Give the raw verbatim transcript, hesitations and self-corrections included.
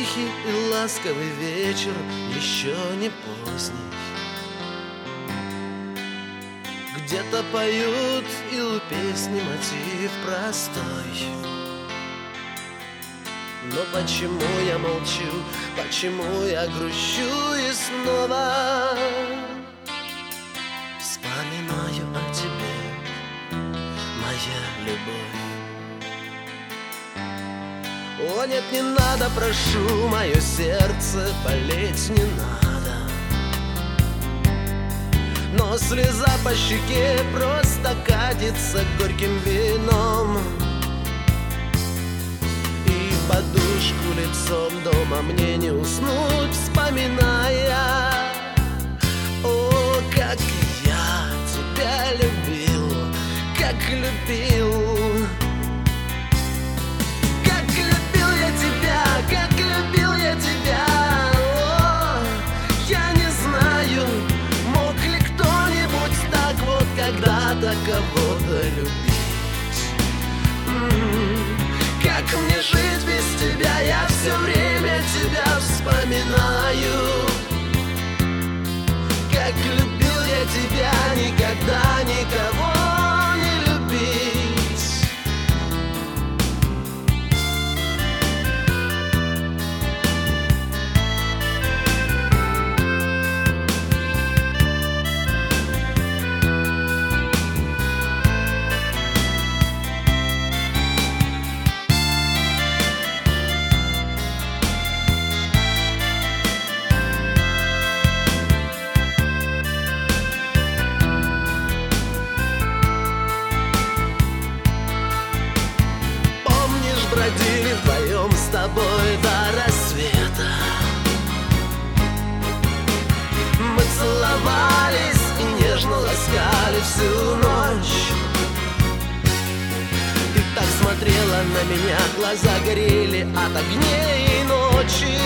тихий и ласковый вечер, еще не поздний. Где-то поют и у песни мотив простой. Но почему я молчу, почему я грущу и снова вспоминаю о тебе, моя любовь. О, нет, не надо, прошу, мое сердце болеть не надо. Но слеза по щеке просто катится горьким вином. И подушку лицом дома мне не уснуть, вспоминая, о, как я тебя любил, как любил. Как любил я тебя, о, я не знаю, мог ли кто-нибудь так вот когда-то кого-то любить. М-м-м. Как мне жить без тебя, я все время тебя вспоминаю. Как любил я тебя, никогда никого не любить. Бродили вдвоем с тобой до рассвета. Мы целовались и нежно ласкали всю ночь. Ты так смотрела на меня, глаза горели от огней и ночи.